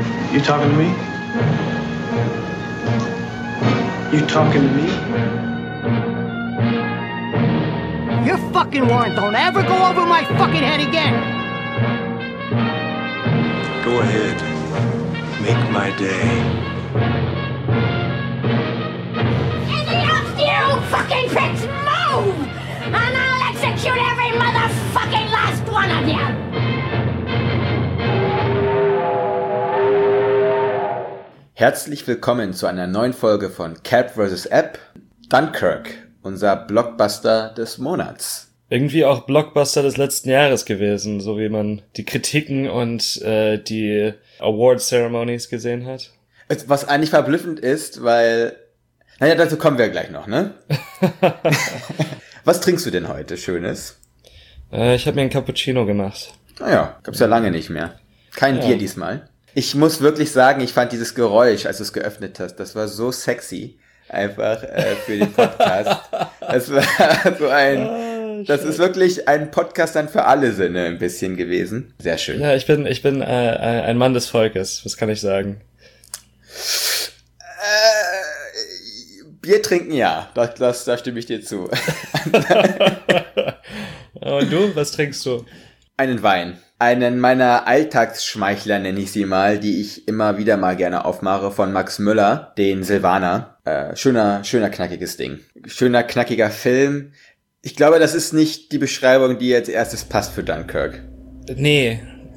You talking to me? You talking to me? Your fucking warrant don't ever go over my fucking head again. Go ahead. Make my day. Any of you fucking pricks move! And I'll execute every motherfucking last one of you! Herzlich willkommen zu einer neuen Folge von Cat vs. App, Dunkirk, unser Blockbuster des Monats. Irgendwie auch Blockbuster des letzten Jahres gewesen, so wie man die Kritiken und die Award-Ceremonies gesehen hat. Was eigentlich verblüffend ist, weil... Naja, dazu kommen wir gleich noch, ne? Was trinkst du denn heute Schönes? Ich habe mir einen Cappuccino gemacht. Naja, gab's ja lange nicht mehr. Kein Bier diesmal. Ich muss wirklich sagen, ich fand dieses Geräusch, als du es geöffnet hast, das war so sexy. Einfach für den Podcast. Das war so ein... Das ist wirklich ein Podcast dann für alle Sinne ein bisschen gewesen. Sehr schön. Ja, ich bin ein Mann des Volkes, was kann ich sagen? Bier trinken, ja. Da stimme ich dir zu. Und du, was trinkst du? Einen Wein. Einen meiner Alltagsschmeichler nenne ich sie mal, die ich immer wieder mal gerne aufmache, von Max Müller, den Silvaner. Schöner, knackiges Ding. Schöner, knackiger Film. Ich glaube, das ist nicht die Beschreibung, die als erstes passt für Dunkirk. Nee.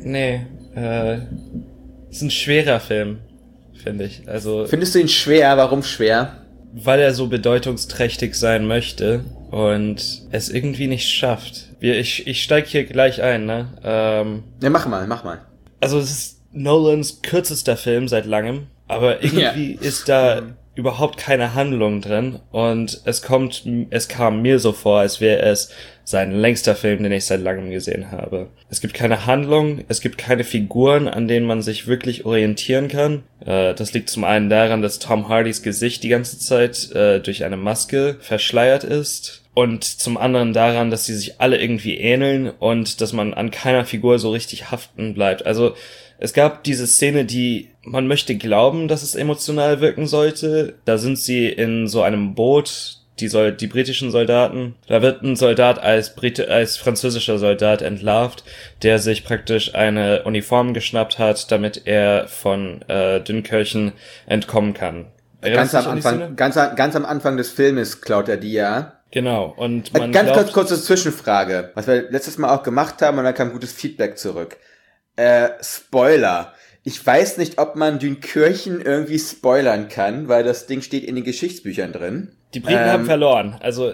Ist ein schwerer Film, finde ich. Also, findest du ihn schwer? Warum schwer? Weil er so bedeutungsträchtig sein möchte und es irgendwie nicht schafft. Ich steig hier gleich ein, ne? Ja, mach mal. Also es ist Nolans kürzester Film seit langem, aber irgendwie ist da überhaupt keine Handlung drin und es kam mir so vor, als wäre es sein längster Film, den ich seit langem gesehen habe. Es gibt keine Handlung, es gibt keine Figuren, an denen man sich wirklich orientieren kann. Das liegt zum einen daran, dass Tom Hardys Gesicht die ganze Zeit durch eine Maske verschleiert ist. Und zum anderen daran, dass sie sich alle irgendwie ähneln und dass man an keiner Figur so richtig haften bleibt. Also es gab diese Szene, die man möchte glauben, dass es emotional wirken sollte. Da sind sie in so einem Boot, die britischen Soldaten. Da wird ein Soldat als französischer Soldat entlarvt, der sich praktisch eine Uniform geschnappt hat, damit er von Dünkirchen entkommen kann. Ganz am Anfang des Filmes klaut er die ja. Genau, und man ganz kurze Zwischenfrage, was wir letztes Mal auch gemacht haben, und dann kam gutes Feedback zurück. Spoiler. Ich weiß nicht, ob man Dünkirchen irgendwie spoilern kann, weil das Ding steht in den Geschichtsbüchern drin. Die Briten haben verloren, also...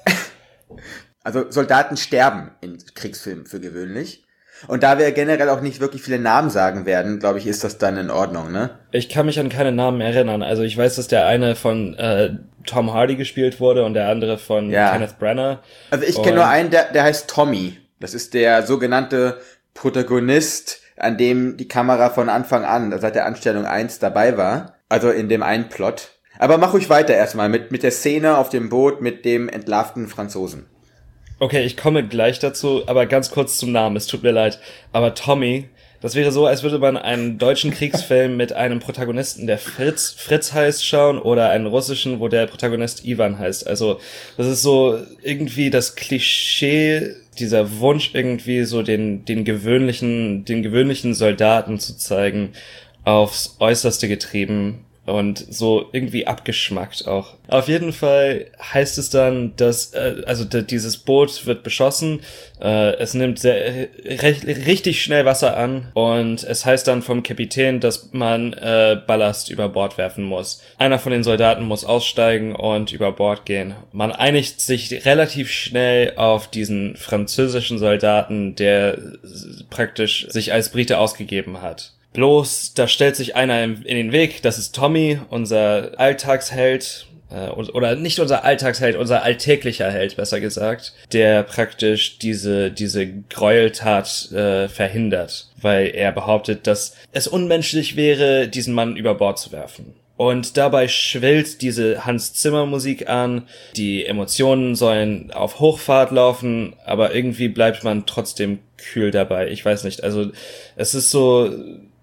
Also Soldaten sterben in Kriegsfilmen für gewöhnlich. Und da wir generell auch nicht wirklich viele Namen sagen werden, glaube ich, ist das dann in Ordnung, ne? Ich kann mich an keine Namen erinnern. Also ich weiß, dass der eine von Tom Hardy gespielt wurde und der andere von Kenneth Branagh. Also ich kenne nur einen, der heißt Tommy. Das ist der sogenannte Protagonist, an dem die Kamera von Anfang an, seit der Anstellung 1 dabei war. Also in dem einen Plot. Aber mach ruhig weiter erstmal mit der Szene auf dem Boot mit dem entlarvten Franzosen. Okay, ich komme gleich dazu, aber ganz kurz zum Namen, es tut mir leid. Aber Tommy, das wäre so, als würde man einen deutschen Kriegsfilm mit einem Protagonisten, der Fritz heißt, schauen oder einen russischen, wo der Protagonist Ivan heißt. Also das ist so irgendwie das Klischee, dieser Wunsch irgendwie so den gewöhnlichen Soldaten zu zeigen, aufs Äußerste getrieben. Und so irgendwie abgeschmackt auch. Auf jeden Fall heißt es dann, dass dieses Boot wird beschossen, es nimmt richtig schnell Wasser an und es heißt dann vom Kapitän, dass man Ballast über Bord werfen muss. Einer von den Soldaten muss aussteigen und über Bord gehen. Man einigt sich relativ schnell auf diesen französischen Soldaten, der praktisch sich als Brite ausgegeben hat. Bloß, da stellt sich einer in den Weg, das ist Tommy, unser Alltagsheld, oder nicht unser Alltagsheld, unser alltäglicher Held, besser gesagt, der praktisch diese Gräueltat verhindert, weil er behauptet, dass es unmenschlich wäre, diesen Mann über Bord zu werfen. Und dabei schwillt diese Hans-Zimmer-Musik an, die Emotionen sollen auf Hochfahrt laufen, aber irgendwie bleibt man trotzdem kühl dabei. Ich weiß nicht, also es ist so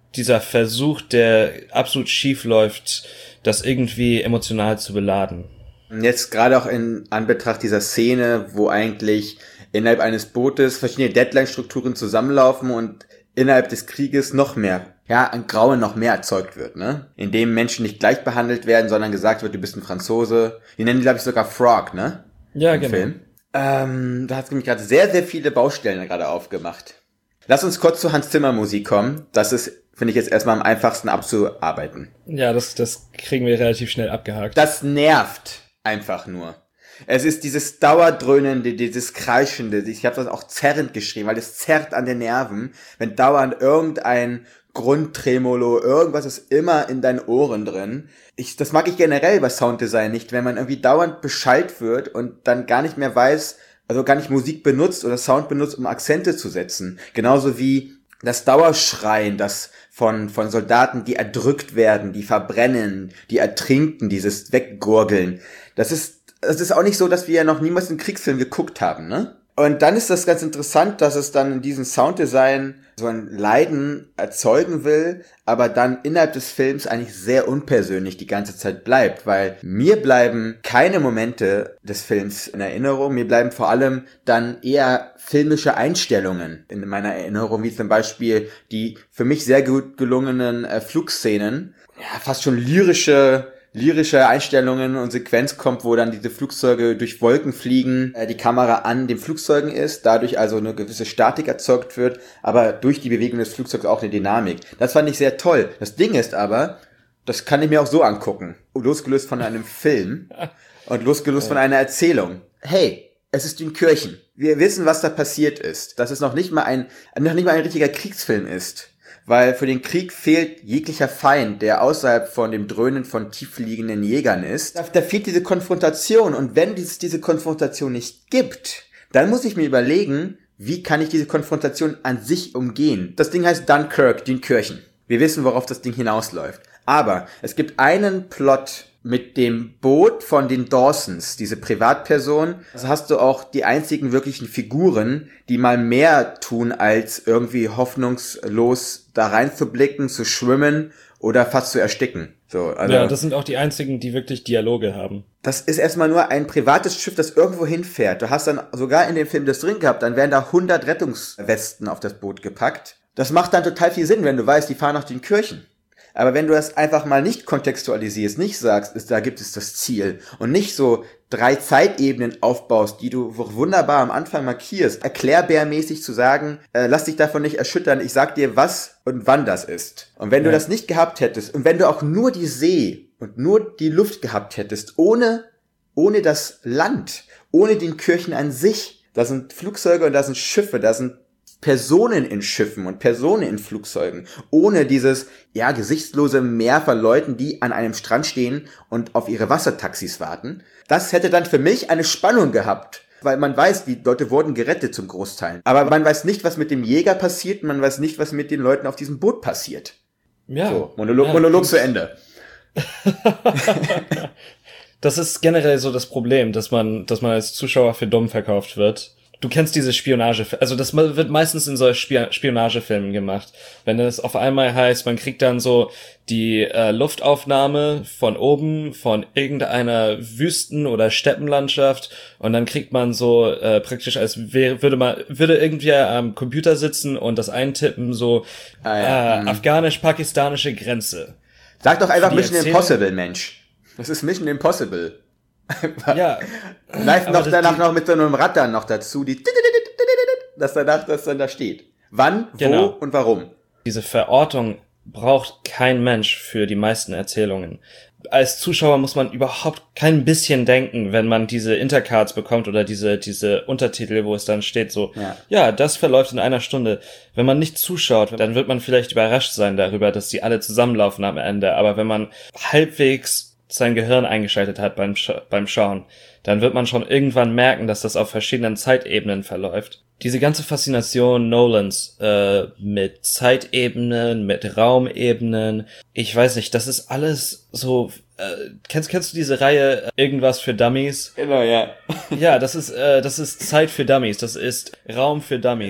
dieser Versuch, der absolut schief läuft, das irgendwie emotional zu beladen. Jetzt gerade auch in Anbetracht dieser Szene, wo eigentlich innerhalb eines Bootes verschiedene Deadline-Strukturen zusammenlaufen und innerhalb des Krieges noch mehr, ein Grauen noch mehr erzeugt wird, ne? Indem Menschen nicht gleich behandelt werden, sondern gesagt wird, du bist ein Franzose. Die nennen die, glaube ich, sogar Frog, ne? Ja, Im genau. Film. Da hat es nämlich gerade sehr, sehr viele Baustellen gerade aufgemacht. Lass uns kurz zu Hans Zimmer Musik kommen. Das ist, finde ich, jetzt erstmal am einfachsten abzuarbeiten. Ja, das kriegen wir relativ schnell abgehakt. Das nervt einfach nur. Es ist dieses Dauerdröhnende, dieses Kreischende. Ich habe das auch zerrend geschrieben, weil es zerrt an den Nerven, wenn dauernd irgendein Grundtremolo, irgendwas ist immer in deinen Ohren drin. Das mag ich generell bei Sounddesign nicht, wenn man irgendwie dauernd beschallt wird und dann gar nicht mehr weiß, also gar nicht Musik benutzt oder Sound benutzt, um Akzente zu setzen. Genauso wie das Dauerschreien, das von Soldaten, die erdrückt werden, die verbrennen, die ertrinken, dieses Weggurgeln. Das ist auch nicht so, dass wir ja noch niemals einen Kriegsfilm geguckt haben, ne? Und dann ist das ganz interessant, dass es dann in diesem Sounddesign so ein Leiden erzeugen will, aber dann innerhalb des Films eigentlich sehr unpersönlich die ganze Zeit bleibt, weil mir bleiben keine Momente des Films in Erinnerung, mir bleiben vor allem dann eher filmische Einstellungen in meiner Erinnerung, wie zum Beispiel die für mich sehr gut gelungenen Flugszenen, fast schon lyrische Einstellungen und Sequenz kommt, wo dann diese Flugzeuge durch Wolken fliegen, die Kamera an den Flugzeugen ist, dadurch also eine gewisse Statik erzeugt wird, aber durch die Bewegung des Flugzeugs auch eine Dynamik. Das fand ich sehr toll. Das Ding ist aber, das kann ich mir auch so angucken, losgelöst von einem Film und losgelöst von einer Erzählung. Hey, es ist Dünkirchen. Wir wissen, was da passiert ist. Dass es noch nicht mal ein richtiger Kriegsfilm ist. Weil für den Krieg fehlt jeglicher Feind, der außerhalb von dem Dröhnen von tiefliegenden Jägern ist. Da fehlt diese Konfrontation. Und wenn es diese Konfrontation nicht gibt, dann muss ich mir überlegen, wie kann ich diese Konfrontation an sich umgehen. Das Ding heißt Dunkirk, Dünkirchen. Wir wissen, worauf das Ding hinausläuft. Aber es gibt einen Plot mit dem Boot von den Dawsons, diese Privatperson. Also hast du auch die einzigen wirklichen Figuren, die mal mehr tun, als irgendwie hoffnungslos da reinzublicken, zu schwimmen oder fast zu ersticken. So, also ja, das sind auch die einzigen, die wirklich Dialoge haben. Das ist erstmal nur ein privates Schiff, das irgendwo hinfährt. Du hast dann sogar in dem Film das drin gehabt, dann werden da 100 Rettungswesten auf das Boot gepackt. Das macht dann total viel Sinn, wenn du weißt, die fahren nach Dünkirchen. Aber wenn du das einfach mal nicht kontextualisierst, nicht sagst, da gibt es das Ziel und nicht so 3 Zeitebenen aufbaust, die du wunderbar am Anfang markierst, erklärbärmäßig zu sagen, lass dich davon nicht erschüttern, ich sag dir, was und wann das ist. Und wenn du das nicht gehabt hättest und wenn du auch nur die See und nur die Luft gehabt hättest, ohne das Land, ohne den Kirchen an sich, da sind Flugzeuge und da sind Schiffe, da sind Personen in Schiffen und Personen in Flugzeugen, ohne dieses, gesichtslose Meer von Leuten, die an einem Strand stehen und auf ihre Wassertaxis warten. Das hätte dann für mich eine Spannung gehabt, weil man weiß, die Leute wurden gerettet zum Großteil. Aber man weiß nicht, was mit dem Jäger passiert, man weiß nicht, was mit den Leuten auf diesem Boot passiert. Ja. So, Monolog zu Ende. Das ist generell so das Problem, dass man als Zuschauer für dumm verkauft wird. Du kennst diese Spionagefilme, also das wird meistens in solchen Spionagefilmen gemacht. Wenn es auf einmal heißt, man kriegt dann so die Luftaufnahme von oben von irgendeiner Wüsten- oder Steppenlandschaft und dann kriegt man so praktisch, als würde irgendwie am Computer sitzen und das eintippen, so afghanisch-pakistanische Grenze. Sag doch einfach Mission Impossible, Mensch. Das ist Mission Impossible. Ja. Vielleicht noch danach noch mit so einem Rad dann noch dazu, das dann da steht. Wann, wo und warum. Diese Verortung braucht kein Mensch für die meisten Erzählungen. Als Zuschauer muss man überhaupt kein bisschen denken, wenn man diese Intercards bekommt oder diese Untertitel, wo es dann steht so, das verläuft in 1 Stunde. Wenn man nicht zuschaut, dann wird man vielleicht überrascht sein darüber, dass die alle zusammenlaufen am Ende. Aber wenn man halbwegs sein Gehirn eingeschaltet hat beim Schauen, dann wird man schon irgendwann merken, dass das auf verschiedenen Zeitebenen verläuft. Diese ganze Faszination Nolans mit Zeitebenen, mit Raumebenen, ich weiß nicht, das ist alles so. Kennst du diese Reihe Irgendwas für Dummies? Genau, ja. Ja, das ist Zeit für Dummies, das ist Raum für Dummies.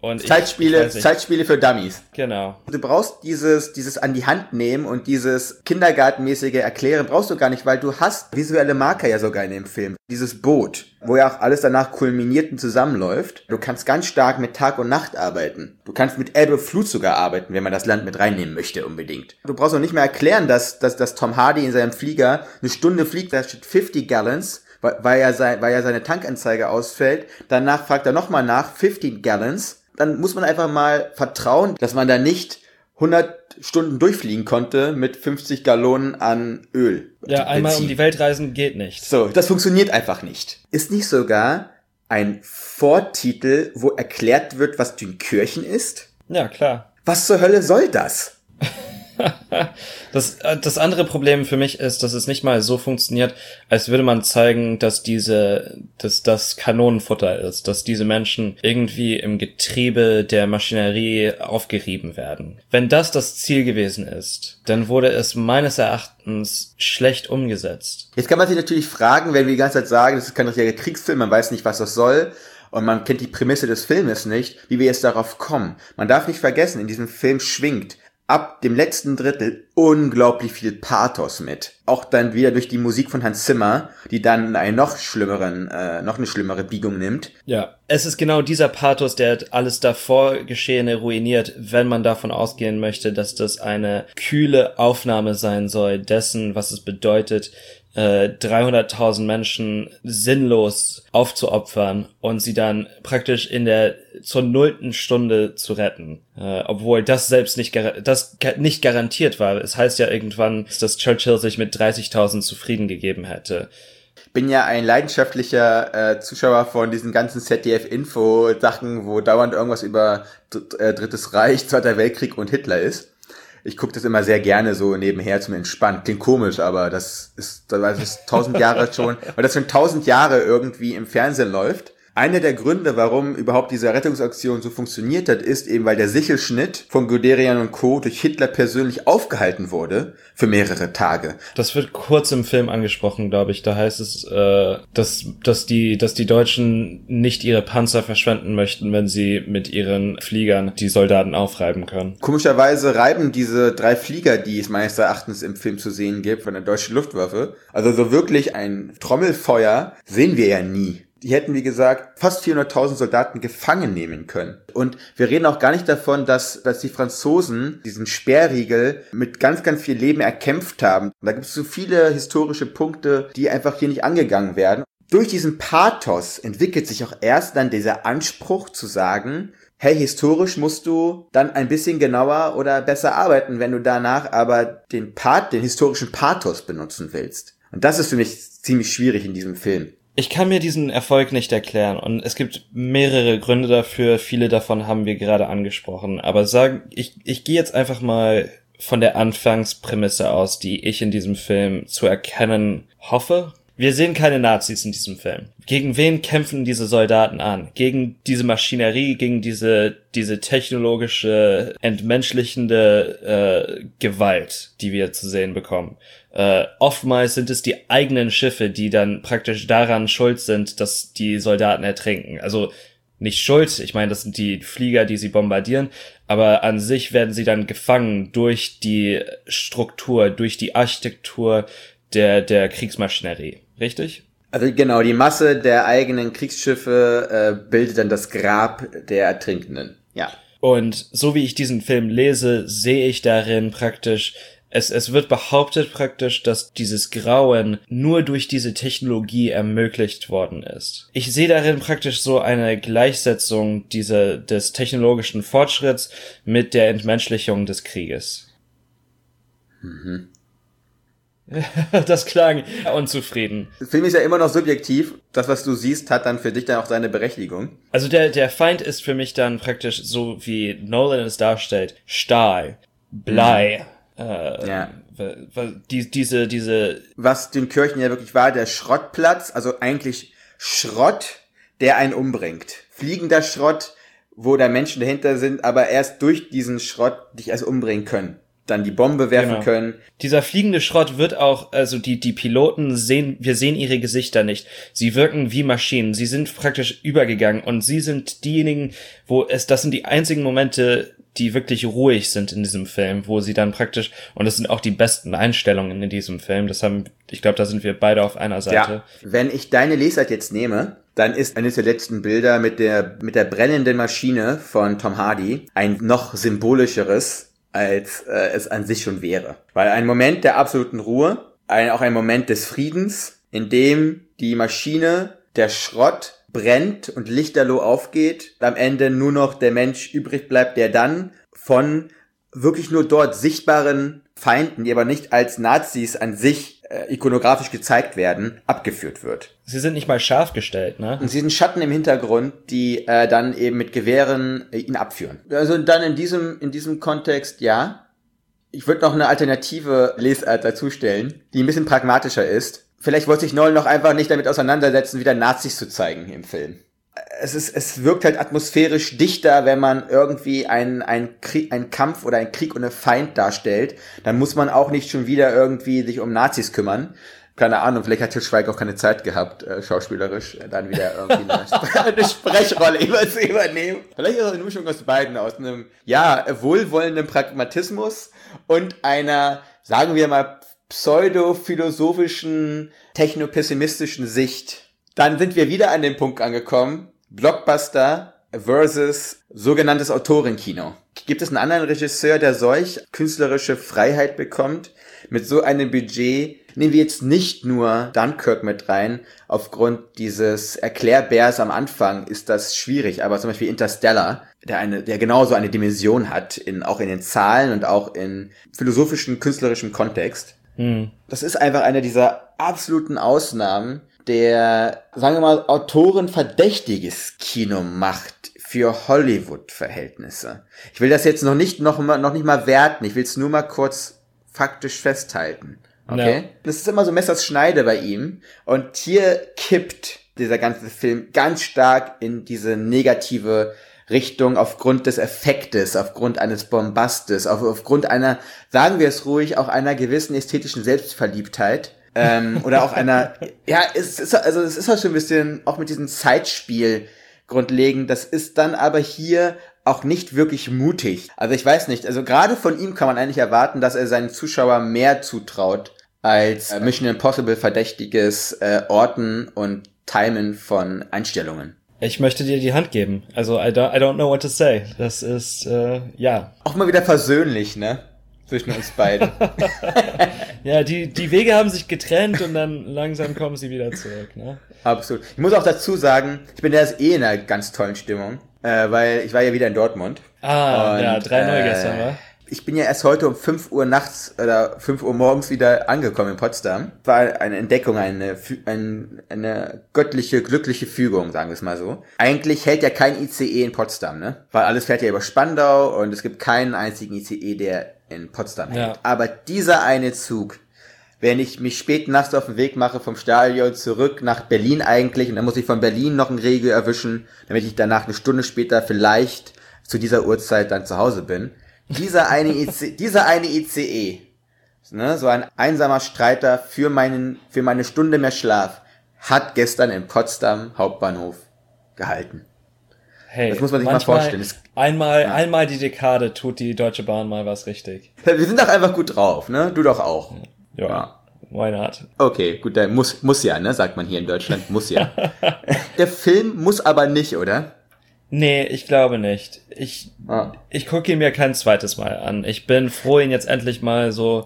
Und Zeitspiele für Dummies. Genau. Du brauchst dieses an die Hand nehmen und dieses kindergartenmäßige Erklären brauchst du gar nicht, weil du hast visuelle Marker ja sogar in dem Film. Dieses Boot, wo ja auch alles danach kulminiert und zusammenläuft. Du kannst ganz stark mit Tag und Nacht arbeiten. Du kannst mit Ebbe und Flut sogar arbeiten, wenn man das Land mit reinnehmen möchte unbedingt. Du brauchst auch nicht mehr erklären, dass Tom Hardy in seinem Flieger eine Stunde fliegt, da steht 50 Gallons, weil ja seine Tankanzeige ausfällt. Danach fragt er nochmal nach, 15 Gallons. Dann muss man einfach mal vertrauen, dass man da nicht 100 Stunden durchfliegen konnte mit 50 Gallonen an Öl. Ja, einmal um die Welt reisen geht nicht. So, das funktioniert einfach nicht. Ist nicht sogar ein Vortitel, wo erklärt wird, was Dünkirchen ist? Ja, klar. Was zur Hölle soll das? Das andere Problem für mich ist, dass es nicht mal so funktioniert, als würde man zeigen, dass das Kanonenfutter ist, dass diese Menschen irgendwie im Getriebe der Maschinerie aufgerieben werden. Wenn das Ziel gewesen ist, dann wurde es meines Erachtens schlecht umgesetzt. Jetzt kann man sich natürlich fragen, wenn wir die ganze Zeit sagen, das ist kein richtiger Kriegsfilm, man weiß nicht, was das soll, und man kennt die Prämisse des Filmes nicht, wie wir jetzt darauf kommen. Man darf nicht vergessen, in diesem Film schwingt ab dem letzten Drittel unglaublich viel Pathos mit. Auch dann wieder durch die Musik von Hans Zimmer, die dann eine noch eine schlimmere Biegung nimmt. Ja, es ist genau dieser Pathos, der alles davor Geschehene ruiniert, wenn man davon ausgehen möchte, dass das eine kühle Aufnahme sein soll dessen, was es bedeutet, 300.000 Menschen sinnlos aufzuopfern und sie dann praktisch zur 0. Stunde zu retten. Obwohl das selbst nicht garantiert war. Es heißt ja irgendwann, dass Churchill sich mit 30.000 zufrieden gegeben hätte. Ich bin ja ein leidenschaftlicher Zuschauer von diesen ganzen ZDF-Info-Sachen, wo dauernd irgendwas über Drittes Reich, Zweiter Weltkrieg und Hitler ist. Ich gucke das immer sehr gerne so nebenher zum Entspannen. Klingt komisch, aber das ist 1000 Jahre schon, weil das schon 1000 Jahre irgendwie im Fernsehen läuft. Einer der Gründe, warum überhaupt diese Rettungsaktion so funktioniert hat, ist eben, weil der Sichelschnitt von Guderian und Co. durch Hitler persönlich aufgehalten wurde für mehrere Tage. Das wird kurz im Film angesprochen, glaube ich. Da heißt es, dass die Deutschen nicht ihre Panzer verschwenden möchten, wenn sie mit ihren Fliegern die Soldaten aufreiben können. Komischerweise reiben diese 3 Flieger, die es meines Erachtens im Film zu sehen gibt, von der deutschen Luftwaffe, also so wirklich ein Trommelfeuer sehen wir ja nie. Die hätten, wie gesagt, fast 400.000 Soldaten gefangen nehmen können. Und wir reden auch gar nicht davon, dass die Franzosen diesen Sperrriegel mit ganz, ganz viel Leben erkämpft haben. Da gibt es so viele historische Punkte, die einfach hier nicht angegangen werden. Durch diesen Pathos entwickelt sich auch erst dann dieser Anspruch zu sagen, hey, historisch musst du dann ein bisschen genauer oder besser arbeiten, wenn du danach aber den historischen Pathos benutzen willst. Und das ist für mich ziemlich schwierig in diesem Film. Ich kann mir diesen Erfolg nicht erklären und es gibt mehrere Gründe dafür, viele davon haben wir gerade angesprochen, aber ich gehe jetzt einfach mal von der Anfangsprämisse aus, die ich in diesem Film zu erkennen hoffe. Wir sehen keine Nazis in diesem Film. Gegen wen kämpfen diese Soldaten an? Gegen diese Maschinerie, gegen diese technologische, entmenschlichende Gewalt, die wir zu sehen bekommen. Oftmals sind es die eigenen Schiffe, die dann praktisch daran schuld sind, dass die Soldaten ertrinken. Also nicht schuld, ich meine, das sind die Flieger, die sie bombardieren, aber an sich werden sie dann gefangen durch die Struktur, durch die Architektur der Kriegsmaschinerie. Richtig? Also genau, die Masse der eigenen Kriegsschiffe bildet dann das Grab der Ertrinkenden. Ja. Und so wie ich diesen Film lese, sehe ich darin praktisch, es wird behauptet praktisch, dass dieses Grauen nur durch diese Technologie ermöglicht worden ist. Ich sehe darin praktisch so eine Gleichsetzung des technologischen Fortschritts mit der Entmenschlichung des Krieges. Mhm. Das klang unzufrieden. Der Film ist ja immer noch subjektiv. Das, was du siehst, hat dann für dich dann auch seine Berechtigung. Also der Feind ist für mich dann praktisch so, wie Nolan es darstellt, Stahl, Blei, diese was Dünkirchen ja wirklich war, der Schrottplatz, also eigentlich Schrott, der einen umbringt. Fliegender Schrott, wo da Menschen dahinter sind, aber erst durch diesen Schrott dich erst umbringen können. dann die Bombe werfen können. Dieser fliegende Schrott wird auch, also die Piloten wir sehen ihre Gesichter nicht. Sie wirken wie Maschinen. Sie sind praktisch übergegangen und sie sind diejenigen, das sind die einzigen Momente, die wirklich ruhig sind in diesem Film, wo sie dann praktisch, und das sind auch die besten Einstellungen in diesem Film, ich glaube, da sind wir beide auf einer Seite. Ja, wenn ich deine Lesart jetzt nehme, dann ist eines der letzten Bilder mit der brennenden Maschine von Tom Hardy ein noch symbolischeres, als es an sich schon wäre. Weil ein Moment der absoluten Ruhe, auch ein Moment des Friedens, in dem die Maschine, der Schrott brennt und lichterloh aufgeht, am Ende nur noch der Mensch übrig bleibt, der dann von wirklich nur dort sichtbaren Feinden, die aber nicht als Nazis an sich ikonografisch gezeigt werden, abgeführt wird. Sie sind nicht mal scharf gestellt, ne? Und sie sind Schatten im Hintergrund, die dann eben mit Gewehren ihn abführen. Also dann in diesem Kontext, ja. Ich würde noch eine alternative Lesart dazustellen, die ein bisschen pragmatischer ist. Vielleicht wollte sich Nolan noch einfach nicht damit auseinandersetzen, wieder Nazis zu zeigen im Film. Es wirkt halt atmosphärisch dichter, wenn man irgendwie einen Kampf oder einen Krieg ohne Feind darstellt. Dann muss man auch nicht schon wieder irgendwie sich um Nazis kümmern. Keine Ahnung, vielleicht hat Til Schweiger auch keine Zeit gehabt, schauspielerisch, dann wieder irgendwie eine Sprechrolle zu übernehmen. Vielleicht ist es eine Mischung aus beiden, aus einem, wohlwollenden Pragmatismus und einer, sagen wir mal, pseudo-philosophischen, technopessimistischen Sicht. Dann sind wir wieder an dem Punkt angekommen, Blockbuster versus sogenanntes Autorenkino. Gibt es einen anderen Regisseur, der solch künstlerische Freiheit bekommt, mit so einem Budget? Nehmen wir jetzt nicht nur Dunkirk mit rein, aufgrund dieses Erklärbärs am Anfang ist das schwierig, aber zum Beispiel Interstellar, der genauso eine Dimension hat, auch in den Zahlen und auch in philosophischen, künstlerischen Kontext. Das ist einfach eine dieser absoluten Ausnahmen, der, sagen wir mal, Autoren verdächtiges Kino macht für Hollywood-Verhältnisse. Ich will das jetzt noch nicht mal werten, ich will es nur mal kurz faktisch festhalten. Okay? Ja. Das ist immer so Messers Schneide bei ihm. Und hier kippt dieser ganze Film ganz stark in diese negative Richtung aufgrund des Effektes, aufgrund eines Bombastes, aufgrund einer, sagen wir es ruhig, auch einer gewissen ästhetischen Selbstverliebtheit. Oder auch einer, es ist halt schon ein bisschen auch mit diesem Zeitspiel grundlegend. Das ist dann aber hier auch nicht wirklich mutig. Also ich weiß nicht, also gerade von ihm kann man eigentlich erwarten, dass er seinen Zuschauer mehr zutraut als Mission Impossible verdächtiges Orten und Timen von Einstellungen. Ich möchte dir die Hand geben. Also I don't know what to say. Das ist, ja. Auch mal wieder versöhnlich, ne? Zwischen uns beiden. Ja, die Wege haben sich getrennt und dann langsam kommen sie wieder zurück, ne? Absolut. Ich muss auch dazu sagen, ich bin erst in einer ganz tollen Stimmung, weil ich war ja wieder in Dortmund. Ah, und, ja, 3-0 gestern, wa? Ich bin ja erst heute um 5 Uhr nachts oder 5 Uhr morgens wieder angekommen in Potsdam. War eine Entdeckung, eine göttliche, glückliche Fügung, sagen wir es mal so. Eigentlich hält ja kein ICE in Potsdam, ne? Weil alles fährt ja über Spandau und es gibt keinen einzigen ICE, der in Potsdam hält. Aber dieser eine Zug, wenn ich mich spät nachts auf den Weg mache vom Stadion zurück nach Berlin eigentlich, und dann muss ich von Berlin noch einen Regel erwischen, damit ich danach eine Stunde später vielleicht zu dieser Uhrzeit dann zu Hause bin. Dieser eine ICE, ne, so ein einsamer Streiter für meine Stunde mehr Schlaf, hat gestern in Potsdam Hauptbahnhof gehalten. Hey, das muss man sich mal vorstellen. Einmal die Dekade tut die Deutsche Bahn mal was richtig. Wir sind doch einfach gut drauf, ne? Du doch auch. Ja. Why not? Okay, gut, der muss ja, ne? Sagt man hier in Deutschland, muss ja. Der Film muss aber nicht, oder? Nee, ich glaube nicht. Ich gucke ihn mir kein zweites Mal an. Ich bin froh, ihn jetzt endlich mal so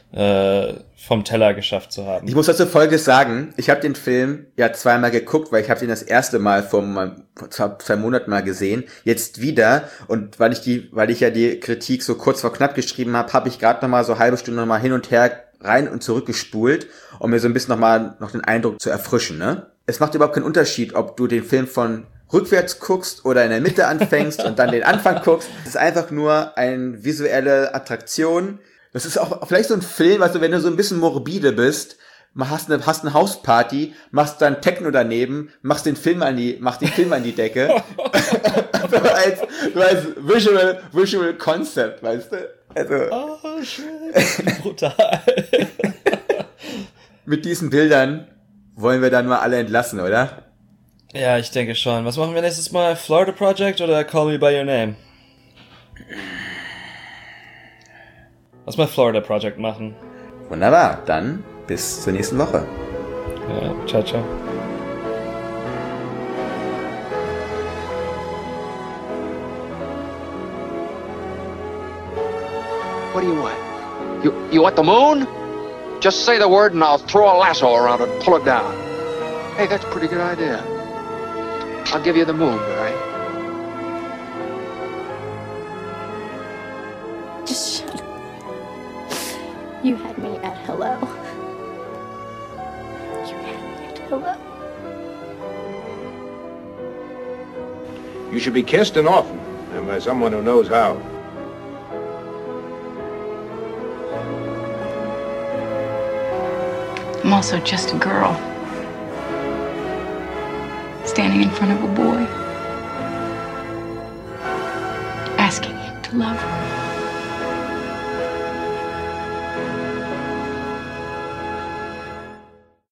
vom Teller geschafft zu haben. Ich muss dazu Folgendes sagen. Ich habe den Film ja zweimal geguckt, weil ich habe ihn das erste Mal vor 2 Monaten mal gesehen. Jetzt wieder. Und weil ich ja die Kritik so kurz vor knapp geschrieben habe ich gerade noch mal so eine halbe Stunde noch mal hin und her rein und zurück gespult, um mir so ein bisschen noch den Eindruck zu erfrischen, ne? Es macht überhaupt keinen Unterschied, ob du den Film von rückwärts guckst oder in der Mitte anfängst und dann den Anfang guckst. Es ist einfach nur eine visuelle Attraktion. Das ist auch vielleicht so ein Film, also wenn du so ein bisschen morbide bist, hast eine Hausparty, machst dann Techno daneben, machst den Film an die Decke. so als Visual Concept, weißt du? Also, Oh, shit. Brutal. mit diesen Bildern wollen wir dann mal alle entlassen, oder? Ja, ich denke schon. Was machen wir nächstes Mal? Florida Project oder Call Me By Your Name? Lass mal Florida Project machen. Wunderbar, dann bis zur nächsten Woche. Ja, ciao, ciao. What do you want? You want the moon? Just say the word and I'll throw a lasso around it and pull it down. Hey, that's a pretty good idea. I'll give you the moon, Barry. Just shut up. You had me at hello. You had me at hello. You should be kissed and often, and by someone who knows how. I'm also just a girl. Standing in front of a boy. Asking him to love her.